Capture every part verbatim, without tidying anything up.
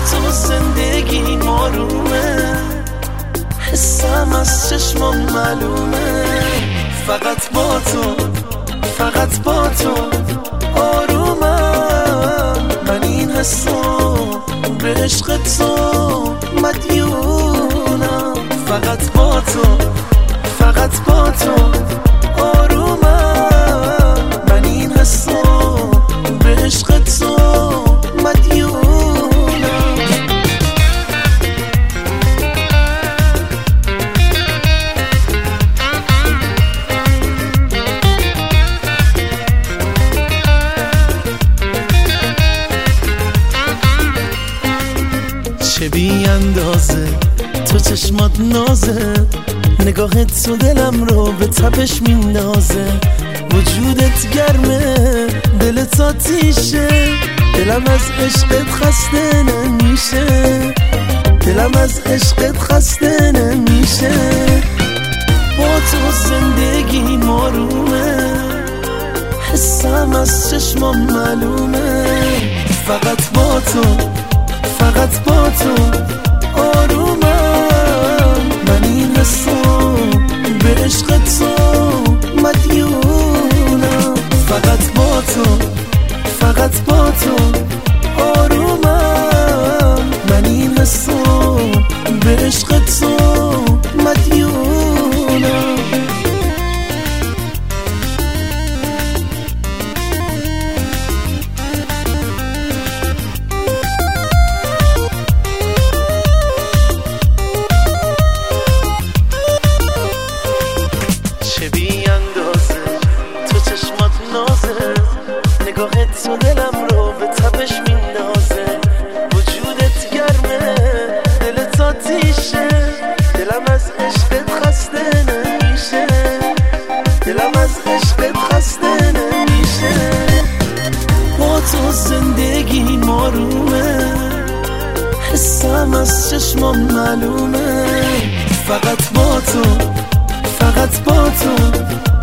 تو زندگی آرومه، حسم از چشمم معلومه. فقط با تو، فقط با تو آرومم. من این حسو به عشق تو مدیونم. فقط با تو، فقط با تو آرومم. من این حسو به عشق تو مدیونم. چه بی اندازه تو چشمات نازه، نگاهت تو دلم رو به تپش میندازه. وجودت گرمه، دلت آتیشه، دلم از عشقت خسته نمیشه، دلم از عشقت خسته نمیشه. با تو زندگی آرومه، حسم از چشمام معلومه. فقط با تو، فقط با تو آرومم. من این حسو به عشق تو مدیونم. فقط با تو، فقط با تو آرومم. من این حسو به عشق تو مدیونم. چه بی اندازه تو چشمات نازه، نگاهت تو دلم رو به تپش میندازه. وجودت گرمه، دلت آتیشه، دلم از عشقت خسته نمیشه، دلم از عشقت خسته نمیشه. با تو زندگی آرومه، حسم از چشمام معلومه. فقط با تو، فقط با تو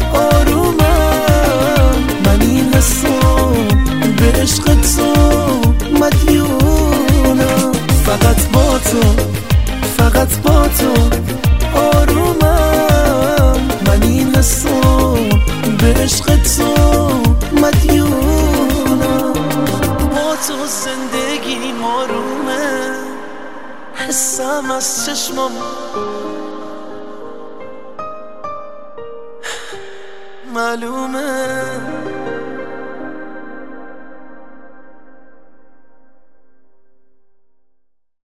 آرومم. من این حسو به عشق تو مدیونم. فقط با تو، فقط با تو آرومم. من این حسو به عشق تو مدیونم. با تو زندگی آرومه، حسم از چشمم معلومه.